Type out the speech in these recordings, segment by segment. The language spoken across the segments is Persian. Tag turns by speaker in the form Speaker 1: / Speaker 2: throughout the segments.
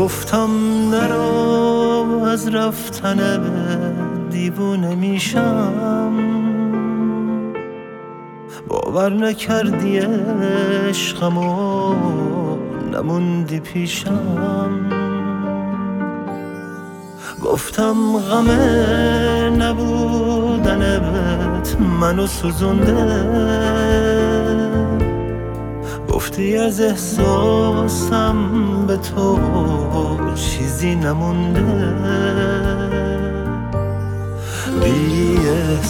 Speaker 1: گفتم نرو از رفتن دیوونه میشم، باور نکردی عشقمو نموندی پیشم. گفتم غم نبودنت منو سوزونده، گفتی از احساسم به تو چیزی نمونده. بی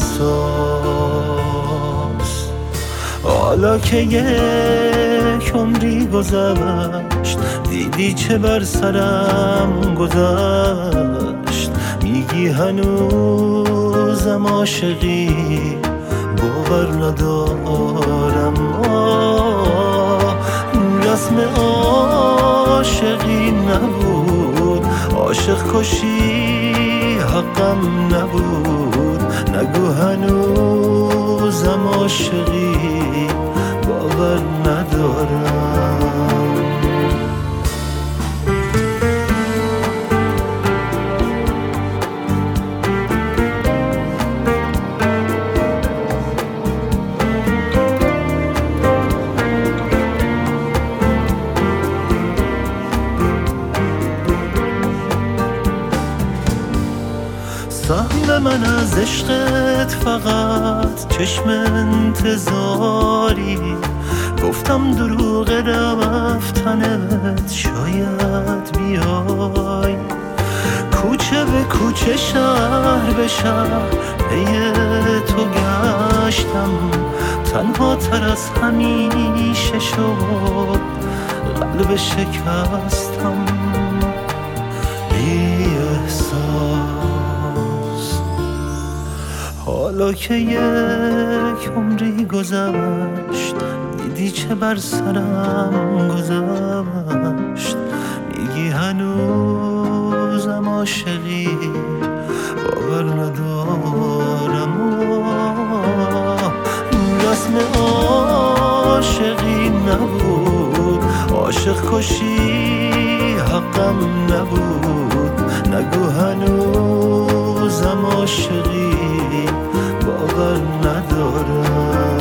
Speaker 1: احساس حالا که یک عمری گذشت، دیدی چه بر سرم گذشت. میگی هنوزم عاشقی، باور ندارم. رسم عاشقی نبود، عاشق کشی حقم نبود. نگو هنوزم عاشقی، باور ندارم. سهم من از عشقت فقط چشم انتظاری، گفتم دروغ رفتنت شاید بیای. کوچه به کوچه شهر به شهر پی تو گشتم، تنها تر از همیشه شد قلب شکستم. بی احساس حالا که یک عمری گذشت، دیدی چه بر سرم گذشت. میگی هنوزم عاشقی، باور ندارم. رسم عاشقی نبود، عاشق کشی حقم نبود. نگو هنوزم عاشقی، باور ندارم.